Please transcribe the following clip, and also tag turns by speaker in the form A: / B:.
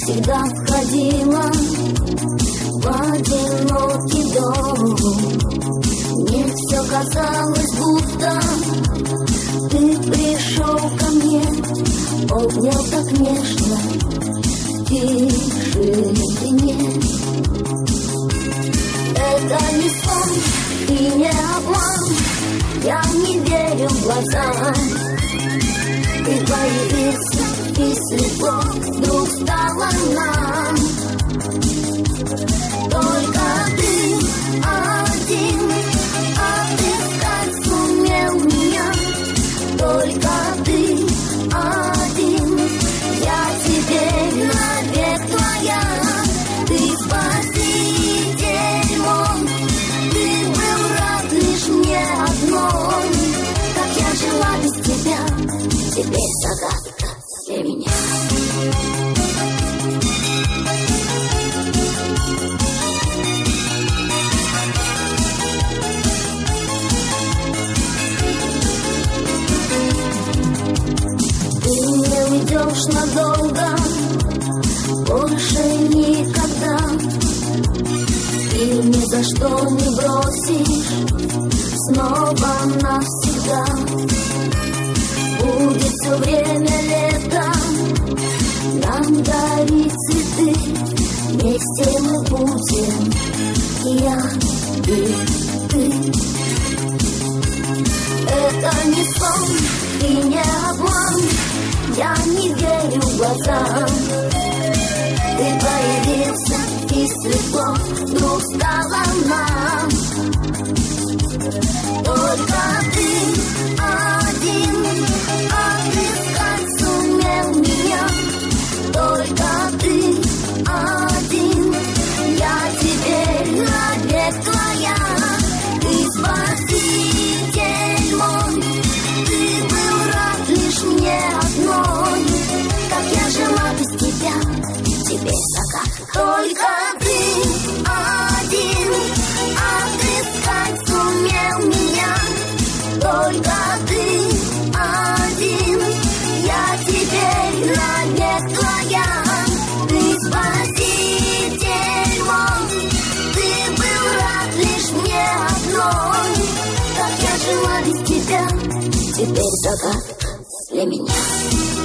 A: всегда входила в одинокий дом. Мне все казалось, будто ты пришел ко мне, обнял так нежно в тишине. Это не сон и не обман, я не верю в глаза. Ты появился, и светло вдруг стало нам. Только ты один отыскать сумел меня. Только ты один, я теперь навек твоя. Ты спаситель мой, ты был рад лишь мне одной. Как я жила без тебя, теперь загадка для меня. Ты не уйдешь надолго, больше никогда. И ни за что не бросишь снова навсегда. Будет все время лето, нам дарить цветы. Вместе мы будем, я и ты. Это не сон и не обман, я не верю в глаза. Ты появился, и светло вдруг стало нам. Только ты один отыскать сумел меня. Только ты один, я теперь навек твоя. Ты спаситель мой, ты был рад лишь мне одной. Как я жила без тебя, теперь загадка. Только ты один отыскать сумел меня. Только ты один, я теперь навек твоя. Ты спаситель мой, ты был рад лишь мне одной. Как я жила без тебя, теперь загадка для меня.